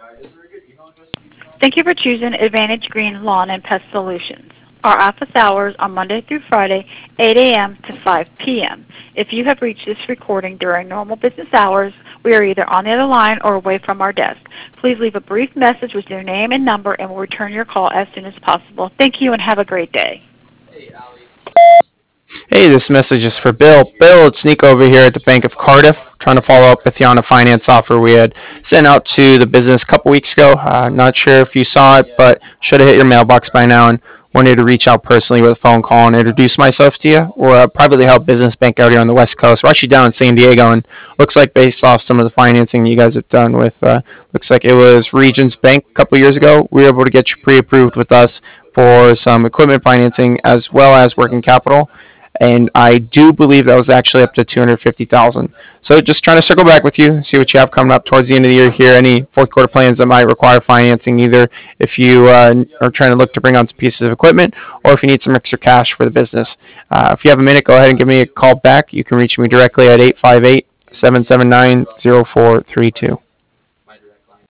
Thank you for choosing Advantage Green Lawn and Pest Solutions. Our office hours are Monday through Friday, 8 a.m. to 5 p.m. If you have reached this recording during normal business hours, we are either on the other line or away from our desk. Please leave a brief message with your name and number, and we'll return your call as soon as possible. Thank you, and have a great day. Hey, this message is for Bill. Bill, it's Nico over here at the Bank of Cardiff, trying to follow up with you on a finance offer we had sent out to the business a couple weeks ago. Not sure if you saw it, but should have hit your mailbox by now, and wanted to reach out personally with a phone call and introduce myself to you. We're a privately held business bank out here on the West Coast. We're actually down in San Diego, and looks like based off some of the financing you guys have done with, looks like it was Regions Bank a couple years ago, we were able to get you pre-approved with us for some equipment financing as well as working capital, and I do believe that was actually up to 250,000. So just trying to circle back with you, see what you have coming up towards the end of the year here. Any fourth quarter plans that might require financing, either if you are trying to look to bring on some pieces of equipment, or if you need some extra cash for the business. If you have a minute, go ahead and give me a call back. You can reach me directly at 858 779 0432.